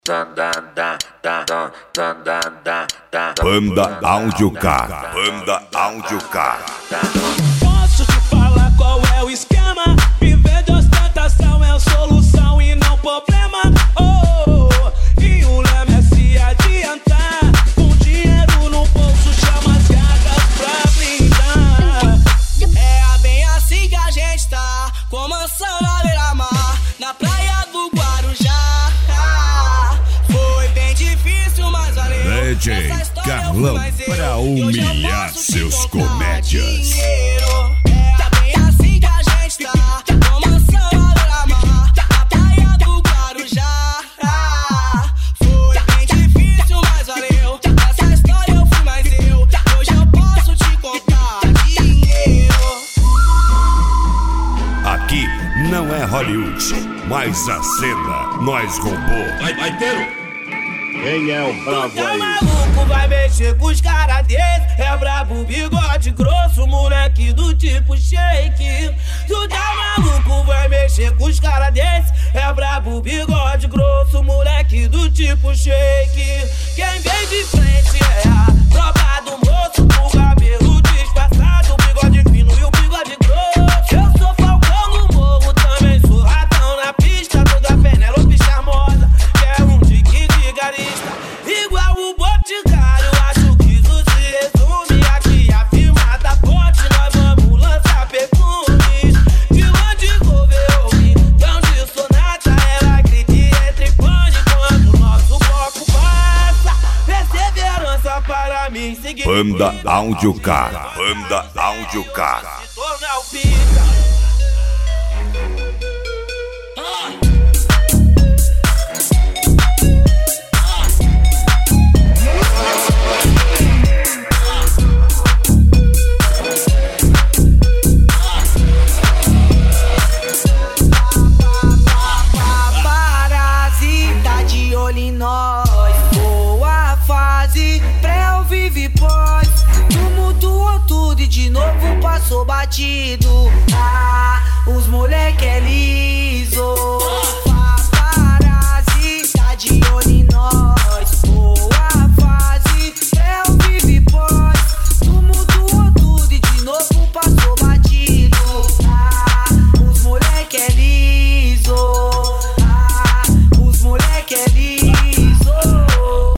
Banda Audiocar, Banda Audiocar. Posso te falar qual é o esquema? Viver de ostentação é a solução e não problema. E o lema é se adiantar. Com dinheiro no bolso chama as gatas pra brindar. É bem assim que a gente tá, com mansão na beira-mar, na praia do Guarujá. Foi bem difícil, mas valeu. DJ Carlão pra humilhar seus comédias. É bem assim que a gente tá, com mansão na beira-mar, na praia do Guarujá. Foi bem difícil, mas valeu. Essa história eu fui mais eu. Hoje eu posso te contar dinheiro. Aqui não é Hollywood, mas a cena nós roubou. Vai, Tero! Quem é o bravo Tá aí? maluco, vai mexer com os caras desse. É brabo, bigode grosso, moleque do tipo shake. Tu tá maluco, vai mexer com os caras desse. É brabo, bigode grosso, moleque do tipo shake. Quem vem de frente é a tropa do moço, com cabelo disfarçado, bigode fino e o bigode grosso. Eu sou Falcão no morro, também sou ratão na pista. Toda Penélope charmosa, que é um tique de garista. Igual o Boticário, acho que isso se resume. Aqui a firma da Ponte, nós vamos lançar perfumes. De onde Governo, tão de sonata. Ela grita e entra em pânico quando o nosso bloco passa. Perseverança para mim seguir. Banda Audiocar, Banda Audiocar. Se tornar o pica. Parasita de olho em nós. Boa fase, pré ou vive pós. Tumultuou tudo e de novo passou batido. Os moleque é lindo.